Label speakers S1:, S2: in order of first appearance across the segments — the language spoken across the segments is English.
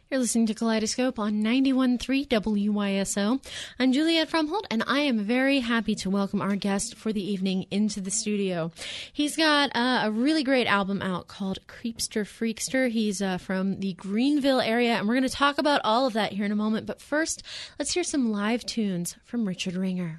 S1: You're listening to Kaleidoscope on 91.3 WYSO. I'm Juliet Fromhold, and I am very happy to welcome our guest for the evening into the studio. He's got a really great album out called Creepster Freakster. He's from the Greenville area, and we're going to talk about all of that here in a moment. But first, let's hear some live tunes from Richard Ringer.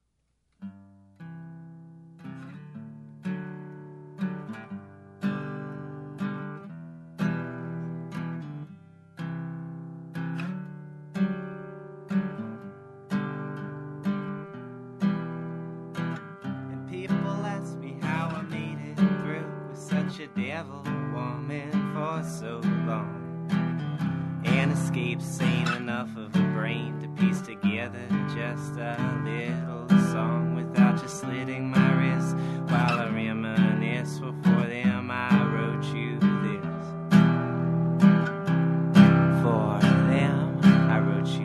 S2: Devil woman for so long, and escape sane enough of a brain to piece together just a little song without just slitting my wrist while I reminisce. Well, for them I wrote you this. For them I wrote you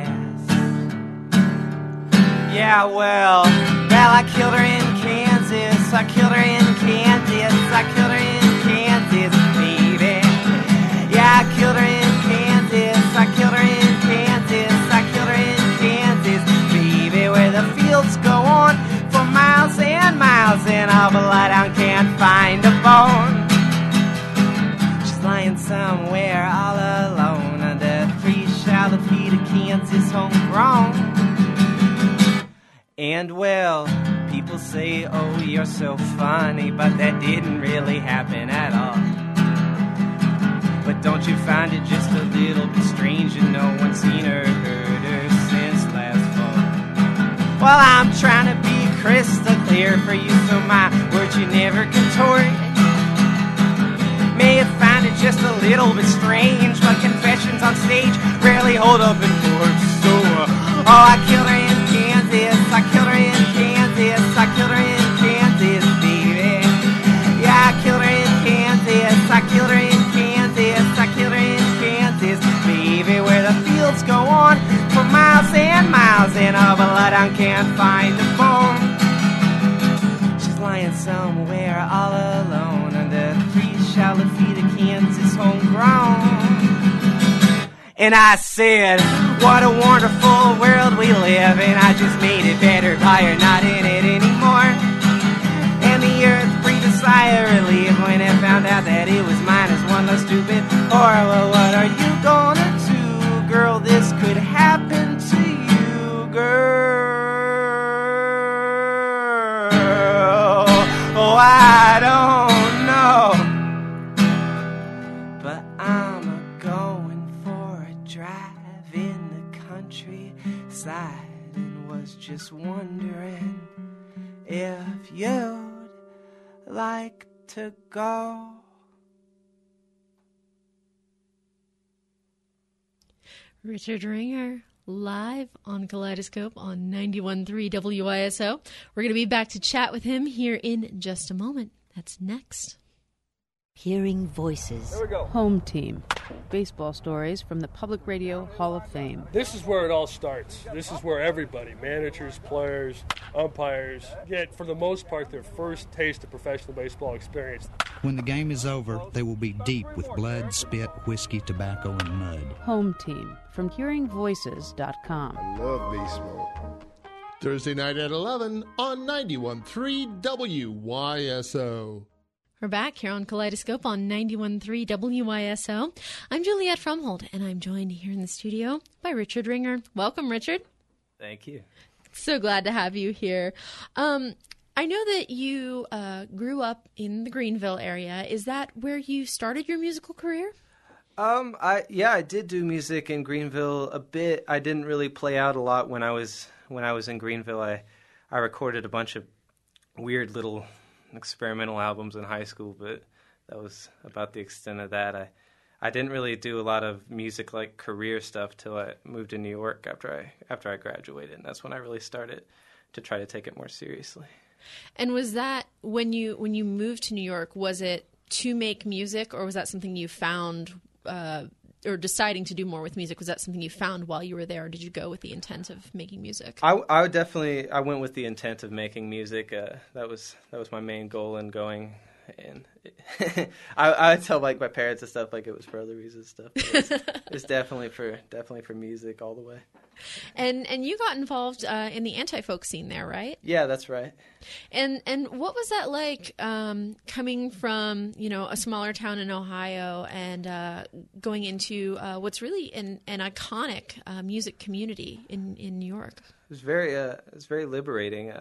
S2: this. Yeah, well, I killed her in Kansas. I killed her in Kansas. I killed her in Kansas, baby. Yeah, I killed her in Kansas. I killed her in Kansas. I killed her in Kansas, baby. Where the fields go on for miles and miles, and all the light out can't find a bone. She's lying somewhere all alone under 3 shallow feet of Kansas homegrown. And well, people say, oh, you're so funny, but that didn't really happen at all. But don't you find it just a little bit strange that no one's seen or heard her since last fall? Well, I'm trying to be crystal clear for you, so my words you never contort. May have found it just a little bit strange, but confessions on stage rarely hold up in court. So, I killed her in Kansas. I killed her in Kansas. I killed her in Kansas, baby. Yeah, I killed her in Kansas. I killed her in Kansas. I killed her in Kansas, baby. Where the fields go on for miles and miles, and all the light I can't find a bone. She's lying somewhere all alone under 3 shallow feet of Kansas homegrown. And I said, what a wonderful world we live in. I just made it better by her not in it anymore. And the earth breathed a sigh of relief when it found out that it was mine as one less stupid whore. Well, what are you gonna do, girl? This could happen to you, girl. Oh, I don't know, but I'm a-going for a drive in the countryside and was just wondering if you'd like to go.
S1: Richard Ringer, live on Kaleidoscope on 91.3 WYSO. We're going to be back to chat with him here in just a moment. That's next.
S3: Hearing Voices.
S4: There we go.
S5: Home Team. Baseball stories from the Public Radio Hall of Fame.
S4: This is where it all starts. This is where everybody, managers, players, umpires, get, for the most part, their first taste of professional baseball experience.
S6: When the game is over, they will be deep with blood, spit, whiskey, tobacco, and mud.
S5: Home Team from HearingVoices.com.
S7: I love baseball. Thursday night at 11 on 91.3 WYSO.
S1: We're back here on Kaleidoscope on 91.3 WYSO. I'm Juliet Fromhold, and I'm joined here in the studio by Richard Ringer. Welcome, Richard.
S2: Thank you.
S1: So glad to have you here. I know that you grew up in the Greenville area. Is that where you started your musical career?
S2: I did do music in Greenville a bit. I didn't really play out a lot when I was in Greenville. I recorded a bunch of weird little experimental albums in high school, but that was about the extent of that. I didn't really do a lot of music like career stuff till I moved to New York after I graduated, and that's when I really started to try to take it more seriously.
S1: And was that when you moved to New York, was it to make music, or was that something you found or deciding to do more with music, was that something you found while you were there, or did you go with the intent of making music?
S2: I went with the intent of making music. That was my main goal in going
S8: and I would tell like my parents and stuff like it was for other reasons and stuff. It's definitely for music all the way.
S1: And you got involved in the anti-folk scene there, right?
S8: Yeah, that's right.
S1: And what was that like coming from, a smaller town in Ohio and going into what's really an iconic music community in New York?
S8: It was very liberating.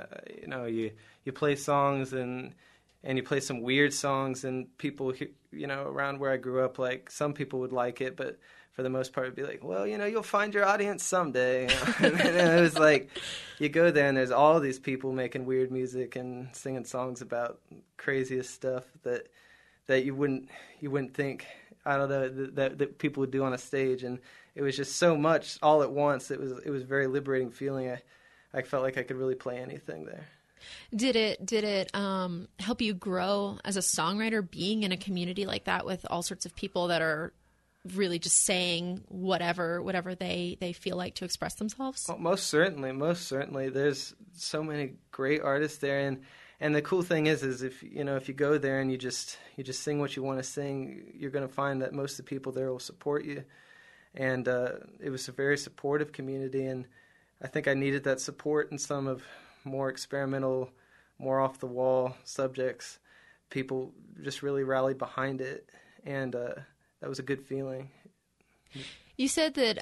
S8: You play songs and you play some weird songs, and people around where I grew up, like some people would like it, but for the most part, it'd be like, well, you'll find your audience someday. And it was like, you go there and there's all these people making weird music and singing songs about craziest stuff that you wouldn't think, I don't know, that people would do on a stage. And it was just so much all at once. It was a very liberating feeling. I felt like I could really play anything there.
S1: Did it help you grow as a songwriter, being in a community like that with all sorts of people that are really just saying whatever they feel like to express themselves?
S8: Well, most certainly. There's so many great artists there, and the cool thing is if you go there and you just sing what you want to sing, you're going to find that most of the people there will support you. And it was a very supportive community, and I think I needed that support in some of more experimental, more off the wall subjects. People just really rallied behind it, and that was a good feeling.
S1: You said that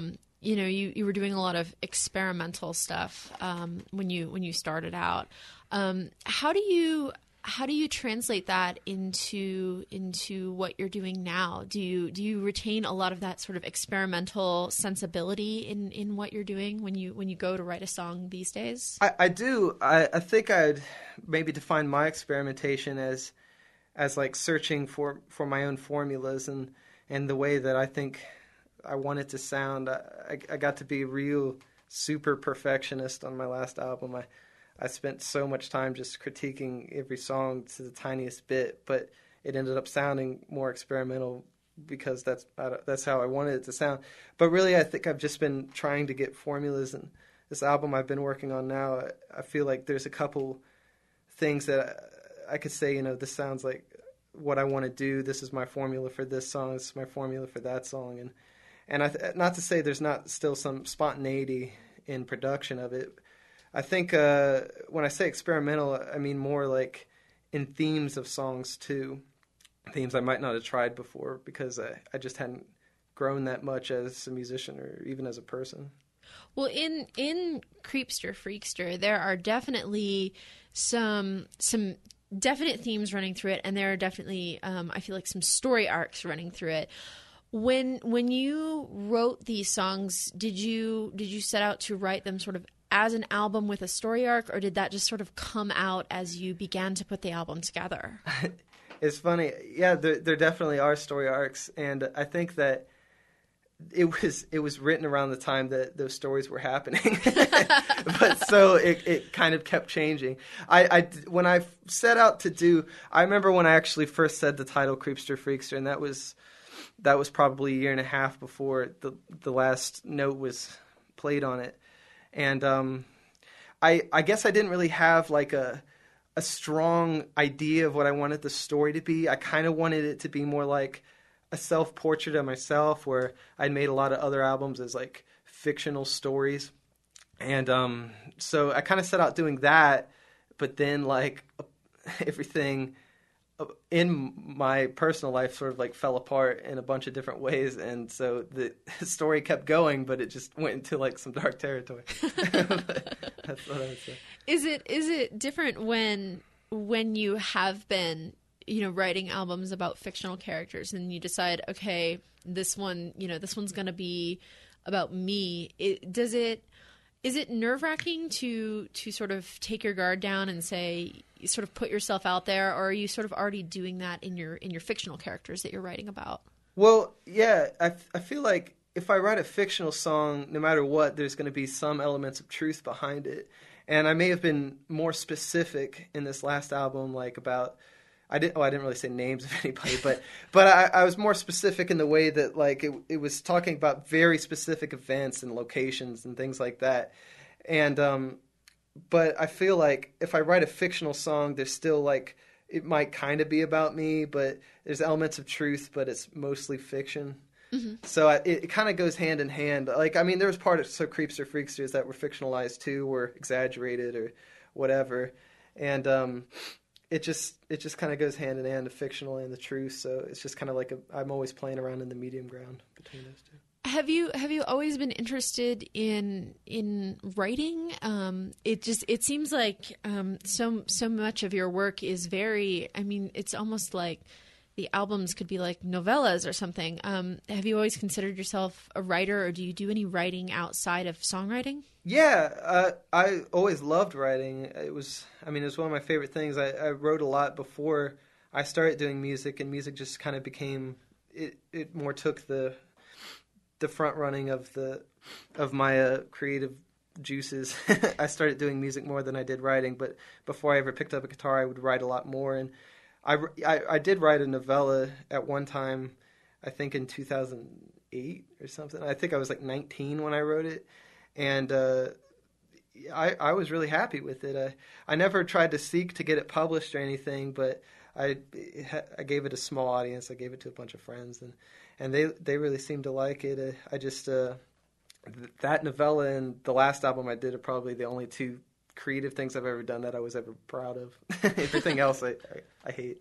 S1: you were doing a lot of experimental stuff when you started out. How do you translate that into what you're doing now? Do you retain a lot of that sort of experimental sensibility in what you're doing when you go to write a song these days?
S8: I do. I think I'd maybe define my experimentation as like searching for my own formulas and the way that I think I want it to sound. I got to be a real super perfectionist on my last album. I spent so much time just critiquing every song to the tiniest bit, but it ended up sounding more experimental because that's how I wanted it to sound. But really, I think I've just been trying to get formulas, and this album I've been working on now, I feel like there's a couple things that I could say, this sounds like what I want to do. This is my formula for this song. This is my formula for that song. And not to say there's not still some spontaneity in production of it. I think when I say experimental, I mean more like in themes of songs too. Themes I might not have tried before because I just hadn't grown that much as a musician or even as a person.
S1: Well, in Creepster Freakster, there are definitely some definite themes running through it, and there are definitely I feel like some story arcs running through it. When you wrote these songs, did you set out to write them sort of as an album with a story arc, or did that just sort of come out as you began to put the album together?
S8: It's funny. Yeah, there definitely are story arcs, and I think that it was written around the time that those stories were happening. But so it kind of kept changing. When I set out to do, I remember when I actually first said the title Creepster Freakster, and that was probably a year and a half before the last note was played on it. And I guess I didn't really have like a strong idea of what I wanted the story to be. I kind of wanted it to be more like a self-portrait of myself, where I'd made a lot of other albums as like fictional stories. And so I kind of set out doing that, but then like everything in my personal life sort of like fell apart in a bunch of different ways, and so the story kept going, but it just went into like some dark territory. That's what I would say.
S1: Is it different when you have been writing albums about fictional characters and you decide, okay, this one's going to be about me? Is it nerve-wracking to sort of take your guard down and say, sort of put yourself out there, or are you sort of already doing that in your fictional characters that you're writing about?
S8: Well, yeah, I feel like if I write a fictional song, no matter what, there's going to be some elements of truth behind it. And I may have been more specific in this last album, like about, I didn't really say names of anybody, but I was more specific in the way that like it was talking about very specific events and locations and things like that. And but I feel like if I write a fictional song, there's still like it might kind of be about me, but there's elements of truth, but it's mostly fiction. So it kind of goes hand in hand. Like, I mean, there was part of So Creepster Freaksters that were fictionalized too, or exaggerated or whatever. And it just kind of goes hand in hand, the fictional and the truth. So it's just kind of like I'm always playing around in the medium ground between those two.
S1: Have you always been interested in writing? It seems like so much of your work is very. I mean, it's almost like the albums could be like novellas or something. Have you always considered yourself a writer, or do you do any writing outside of songwriting?
S8: Yeah, I always loved writing. It was one of my favorite things. I wrote a lot before I started doing music, and music just kind of became it more took the front running of my creative juices. I started doing music more than I did writing, but before I ever picked up a guitar, I would write a lot more. And I did write a novella at one time, I think in 2008 or something. I think I was like 19 when I wrote it, and I was really happy with it. I never tried to seek to get it published or anything, but I gave it a small audience. I gave it to a bunch of friends, and they really seemed to like it. I just that novella and the last album I did are probably the only two creative things I've ever done that I was ever proud of. Everything else I hate.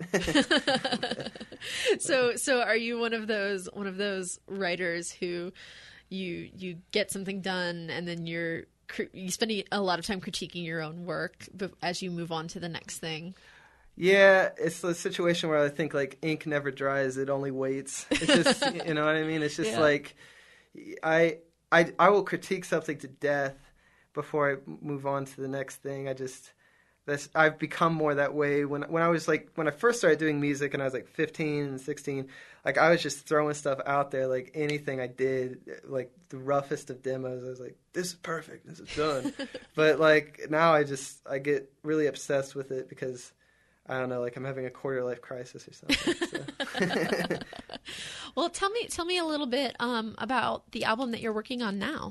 S1: So are you one of those writers who you get something done and then you spend a lot of time critiquing your own work as you move on to the next thing?
S8: Yeah, it's the situation where I think like ink never dries; it only waits. It's just you know what I mean. It's just like I will critique something to death before I move on to the next thing. I've become more that way. When I first started doing music and I was like 15 and 16, like I was just throwing stuff out there, like anything I did, like the roughest of demos, I was like, this is perfect, this is done. But like now I get really obsessed with it because I don't know, like I'm having a quarter life crisis or something. So.
S1: Well, tell me a little bit about the album that you're working on now.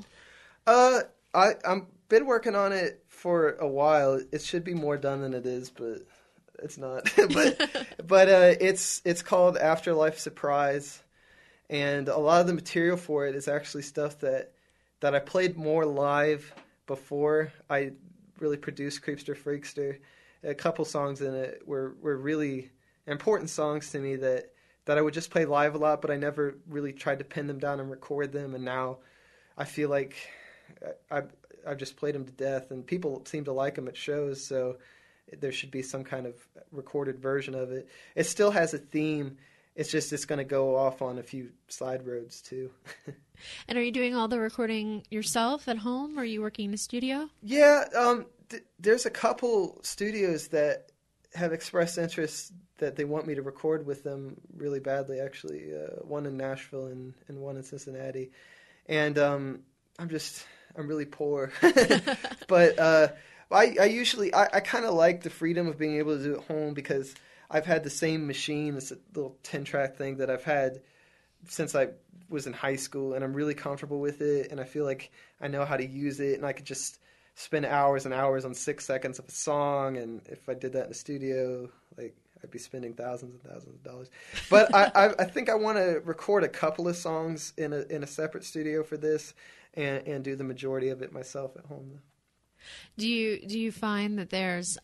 S8: I'm been working on it for a while. It should be more done than it is, but it's not. but it's called Afterlife Surprise, and a lot of the material for it is actually stuff that I played more live before I really produced Creepster Freakster. A couple songs in it were really important songs to me that I would just play live a lot, but I never really tried to pin them down and record them. And now I feel like I've just played them to death, and people seem to like them at shows, so there should be some kind of recorded version of it. It still has a theme. It's going to go off on a few side roads too.
S1: And are you doing all the recording yourself at home, or are you working in the studio?
S8: Yeah, there's a couple studios that have expressed interest that they want me to record with them really badly, actually. One in Nashville and one in Cincinnati. And I'm really poor. But I usually kind of like the freedom of being able to do it at home because I've had the same machine, this little 10-track thing that I've had since I was in high school, and I'm really comfortable with it, and I feel like I know how to use it, and I could just spend hours and hours on 6 seconds of a song, and if I did that in the studio, like I'd be spending thousands and thousands of dollars. But I think I want to record a couple of songs in a separate studio for this, and do the majority of it myself at home.
S1: Do you find that there's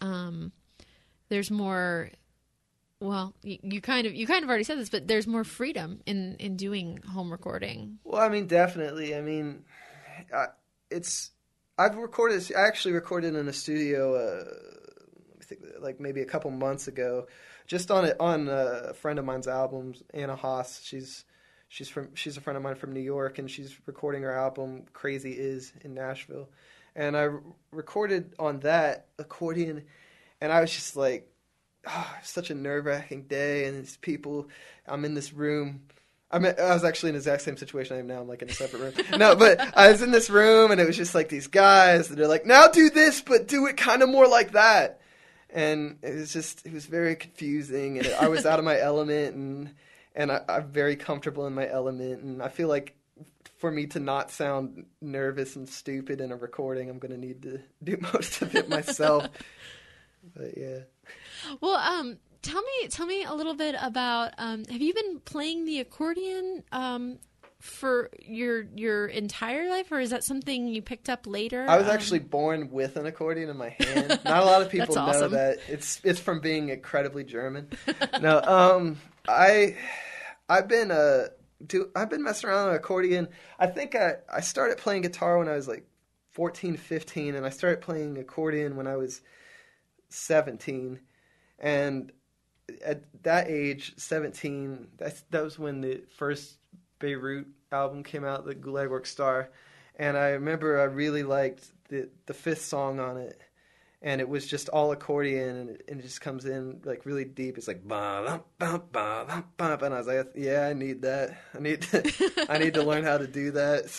S1: more? Well, you kind of already said this, but there's more freedom in doing home recording.
S8: Well, I mean, definitely. I mean, I actually recorded in a studio. I think like maybe a couple months ago, just on a friend of mine's albums, Anna Haas. She's a friend of mine from New York, and she's recording her album Crazy Is in Nashville. And I recorded on that accordion, and I was just like, such a nerve-wracking day, and these people, I'm in this room. I was actually in the exact same situation I am now. I'm like in a separate room. No, but I was in this room, and it was just like these guys that are like, now do this, but do it kind of more like that. And it was very confusing, and I was out of my element, and I'm very comfortable in my element, and I feel like for me to not sound nervous and stupid in a recording, I'm going to need to do most of it myself. But yeah.
S1: Well, tell me a little bit about. Have you been playing the accordion for your entire life, or is that something you picked up later?
S8: I was actually born with an accordion in my hand. Not a lot of people know
S1: awesome.
S8: that. It's from being incredibly German. No, I've been messing around with an accordion. I think I started playing guitar when I was like 14, 15, and I started playing accordion when I was 17. And at that age, 17, that was when the first Beirut album came out, the Gulag Work Star. And I remember I really liked the fifth song on it. And it was just all accordion, and it just comes in like really deep. It's like ba ba ba ba, and I was like, yeah, I need that. I need to learn how to do that.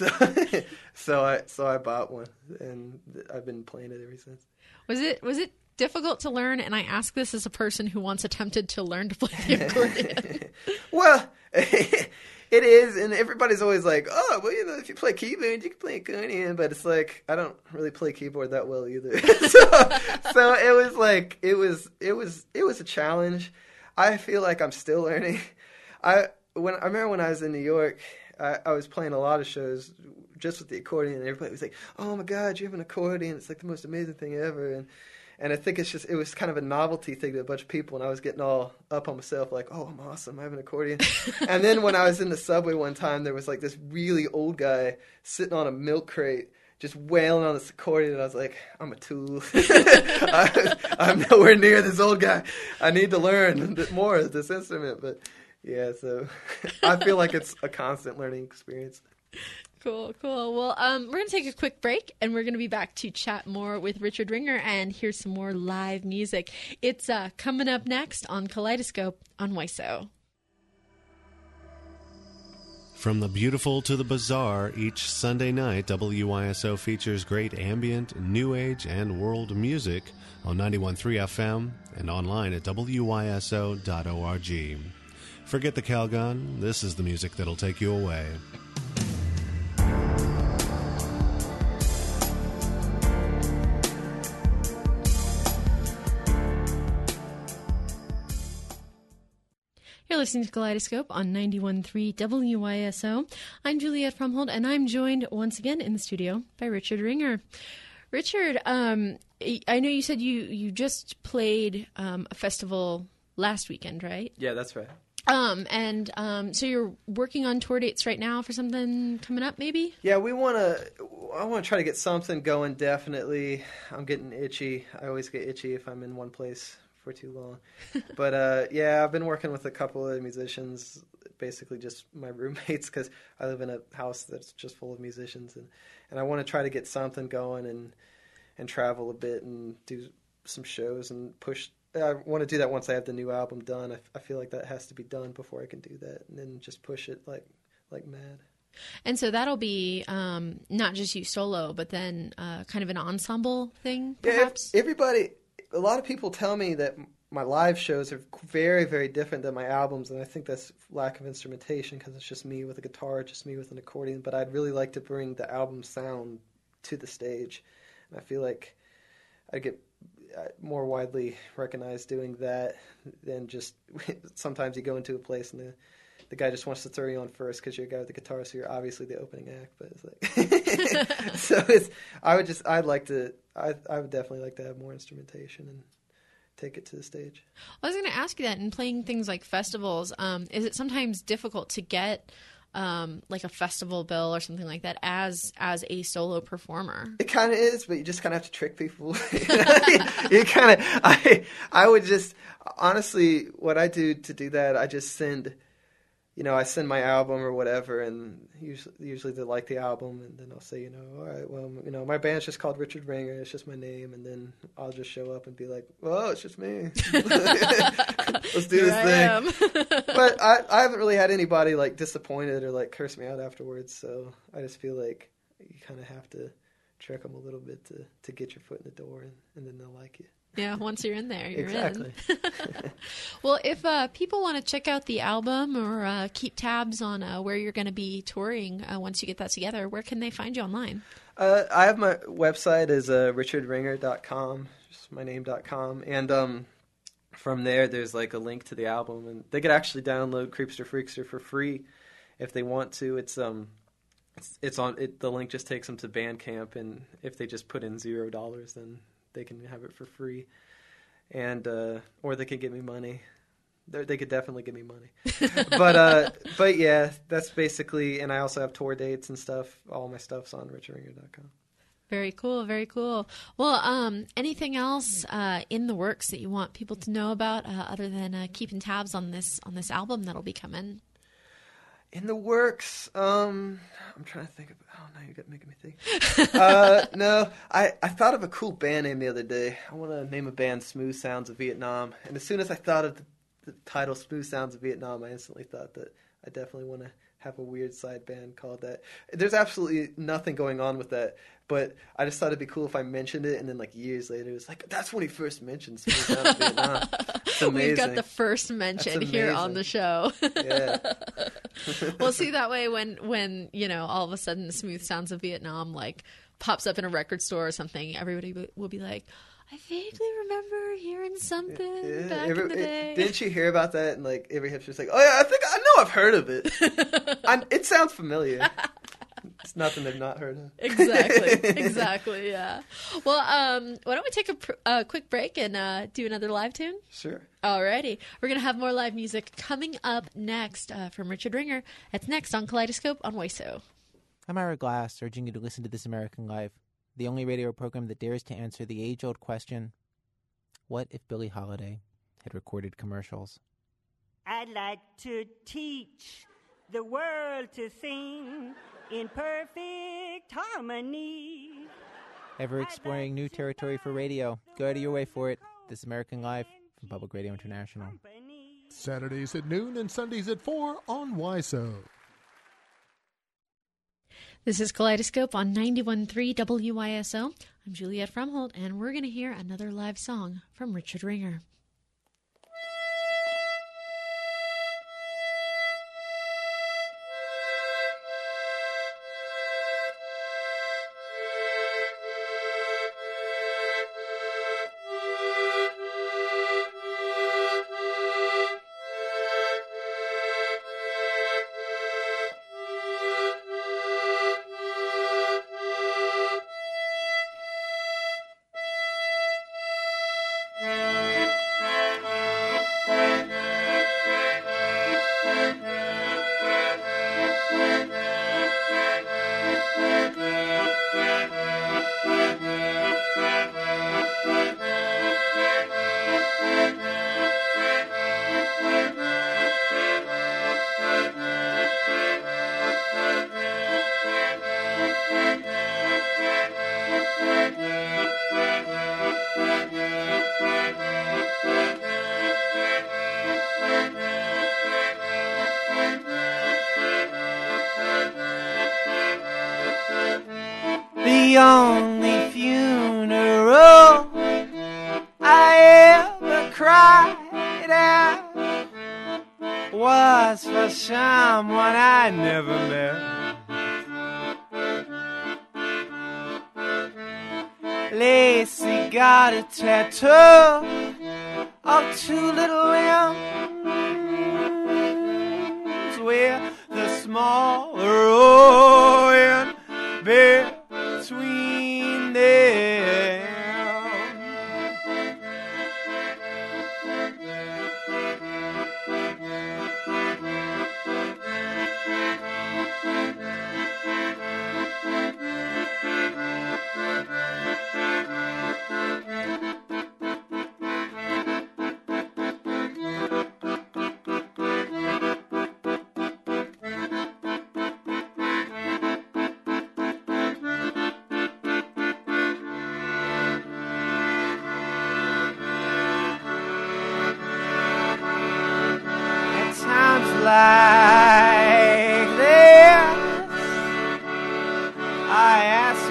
S8: So I bought one, and I've been playing it ever since.
S1: Was it difficult to learn? And I ask this as a person who once attempted to learn to play the accordion.
S8: Well, it is, and everybody's always like, oh, well, if you play keyboard, you can play accordion, but it's like, I don't really play keyboard that well either. so it was like, it was a challenge. I feel like I'm still learning. I remember when I was in New York, I was playing a lot of shows just with the accordion, and everybody was like, oh my God, you have an accordion. It's like the most amazing thing ever. And I think it was kind of a novelty thing to a bunch of people, and I was getting all up on myself, like, oh, I'm awesome, I have an accordion. And then when I was in the subway one time, there was like this really old guy sitting on a milk crate, just wailing on this accordion, and I was like, I'm a tool. I'm nowhere near this old guy. I need to learn more of this instrument. But yeah, so I feel like it's a constant learning experience.
S1: Cool. Well, we're going to take a quick break, and we're going to be back to chat more with Richard Ringer and hear some more live music. It's coming up next on Kaleidoscope on WISO.
S9: From the beautiful to the bizarre, each Sunday night, WISO features great ambient, new age, and world music on 91.3 FM and online at wiso.org. Forget the Calgon. This is the music that'll take you away.
S1: You're listening to Kaleidoscope on 91.3 WISO. I'm Juliet Fromhold, and I'm joined once again in the studio by Richard Ringer. Richard, I know you said you just played a festival last weekend, right?
S8: Yeah, that's right.
S1: So you're working on tour dates right now for something coming up, maybe?
S8: Yeah, I want to try to get something going, definitely. I'm getting itchy. I always get itchy if I'm in one place for too long. But yeah, I've been working with a couple of musicians, basically just my roommates, because I live in a house that's just full of musicians, and I want to try to get something going and travel a bit and do some shows and push. I want to do that once I have the new album done. I feel like that has to be done before I can do that, and then just push it like mad.
S1: And so that'll be not just you solo, but then kind of an ensemble thing, perhaps?
S8: Yeah, a lot of people tell me that my live shows are very, very different than my albums, and I think that's lack of instrumentation because it's just me with a guitar, just me with an accordion, but I'd really like to bring the album sound to the stage, and I feel like I get more widely recognized doing that than just sometimes you go into a place and the guy just wants to throw you on first because you're a guy with the guitar, so you're obviously the opening act. But it's like, I would definitely like to have more instrumentation and take it to the stage.
S1: I was going to ask you that in playing things like festivals, is it sometimes difficult to get like a festival bill or something like that as a solo performer?
S8: It kind of is, but you just kind of have to trick people. I would just, honestly, what I do to do that, I just send my album or whatever, and usually they like the album, and then I'll say, all right, well, my band's just called Richard Ringer, it's just my name, and then I'll just show up and be like, well, it's just me. Let's do this thing. But I haven't really had anybody like disappointed or like curse me out afterwards, so I just feel like you kind of have to trick them a little bit to get your foot in the door, and then they'll like you.
S1: Yeah, once you're in there, you're
S8: exactly.
S1: in. Well, if people want to check out the album or keep tabs on where you're going to be touring once you get that together, where can they find you online?
S8: I have my website is richardringer.com, just my name.com, and from there, there's like a link to the album, and they could actually download Creepster Freakster for free if they want to. It's on it. The link just takes them to Bandcamp, and if they just put in $0, then they can have it for free. And or they could give me money. They could definitely give me money. But yeah, that's basically. And I also have tour dates and stuff. All my stuff's on richardringer.com.
S1: Very cool, very cool. Well, anything else in the works that you want people to know about other than keeping tabs on this album that'll be coming?
S8: In the works, I'm trying to think of. Oh, now you're making me think. No, I thought of a cool band name the other day. I want to name a band Smooth Sounds of Vietnam. And as soon as I thought of the title Smooth Sounds of Vietnam, I instantly thought that I definitely want to have a weird side band called that. There's absolutely nothing going on with that, but I just thought it'd be cool if I mentioned it, and then like years later, it was like, that's when he first mentioned Smooth Sounds of Vietnam. It's amazing.
S1: We've got the first mention here on the show.
S8: Yeah.
S1: Well, see, that way when all of a sudden the Smooth Sounds of Vietnam like pops up in a record store or something, everybody will be like, I vaguely remember hearing something back in the day.
S8: Didn't you hear about that? And like every hipster's like, oh yeah, I know I've heard of it. It sounds familiar. It's nothing they've not heard of.
S1: Exactly, yeah. Well, why don't we take a quick break and do another live tune?
S8: Sure.
S1: Alrighty. We're going to have more live music coming up next from Richard Ringer. That's next on Kaleidoscope on WISO.
S10: I'm Ira Glass, urging you to listen to This American Life, the only radio program that dares to answer the age-old question, what if Billie Holiday had recorded commercials?
S11: I'd like to teach the world to sing in perfect harmony.
S10: Ever exploring new territory for radio? Go out of your way for it. This American Life from Public Radio International.
S7: Saturdays at noon and Sundays at 4 on WISO.
S1: This is Kaleidoscope on 91.3 WISO. I'm Juliet Fromholt, and we're going to hear another live song from Richard Ringer.
S2: The only funeral I ever cried at was for someone I never met. Lacey got a tattoo of two little limbs with the smaller oil between them. Like this, I ask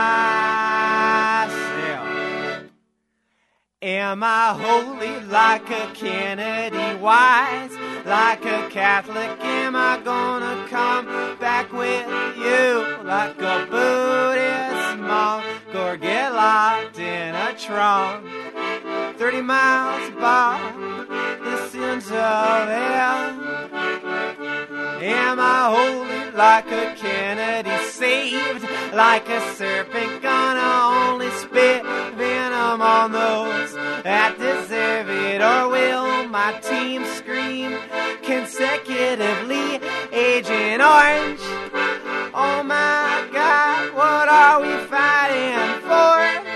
S2: myself, am I holy like a Kennedy, wise like a Catholic? Am I gonna come back with you like a Buddhist monk, or get locked in a trunk 3 30 miles above the centre of hell. Am I holy like a Kennedy saved? Like a serpent gonna only spit venom on those that deserve it? Or will my team scream consecutively, Agent Orange? Oh my God, what are we fighting for?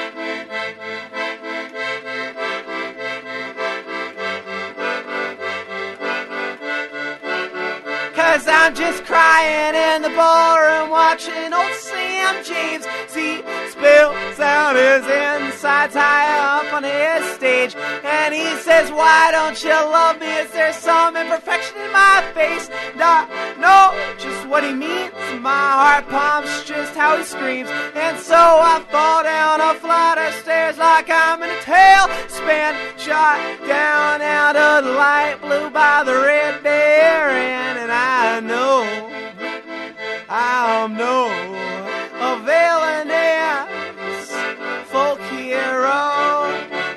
S2: Cause I'm just crying in the ballroom watching old Sam James. He spills out his insides high up on his stage, and he says, why don't you love me? Is there some imperfection in my face? Nah, no, just what he means. My heart pumps just how he screams, and so I fall down a flight of stairs like I'm in a tailspin, shot down out of the light blue by the Red Baron. And I know I'm no villainous folk hero,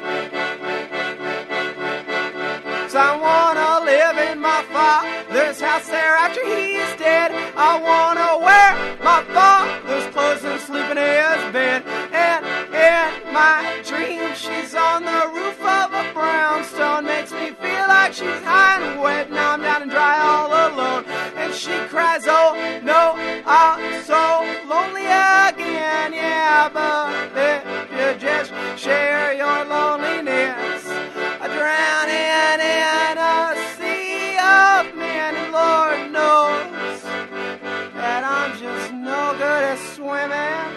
S2: so I wanna live in my father's house there after he's dead. I wanna wear my father's clothes and sleep in his bed. And in my dream she's on the roof of a brownstone, makes me feel like she's high and wet. Now I'm down and dry all alone, and she cries, oh no, I'm so lonely again. Yeah, but if you just share your loneliness, drowning in a sea of men, and Lord knows that I'm just no good at swimming.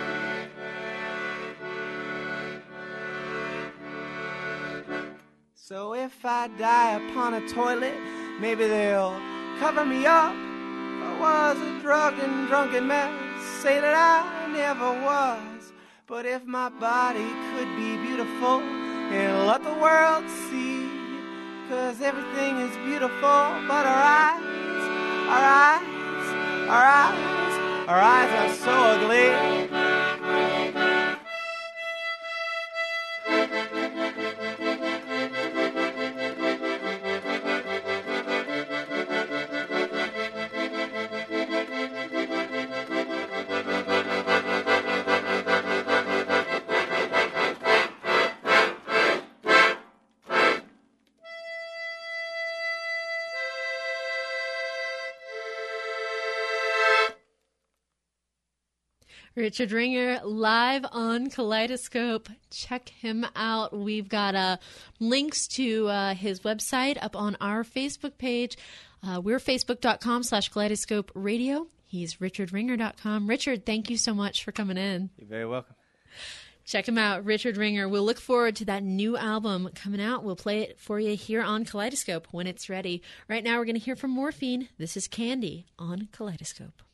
S2: So if I die upon a toilet, maybe they'll cover me up. If I was a drunken mess, say that I never was. But if my body could be beautiful and let the world see, 'cause everything is beautiful but our eyes are so ugly.
S1: Richard Ringer live on Kaleidoscope. Check him out. We've got links to his website up on our Facebook page. We're facebook.com/Kaleidoscope Radio. He's richardringer.com. Richard, thank you so much for coming in.
S2: You're very welcome.
S1: Check him out, Richard Ringer. We'll look forward to that new album coming out. We'll play it for you here on Kaleidoscope when it's ready. Right now we're going to hear from Morphine. This is Candy on Kaleidoscope.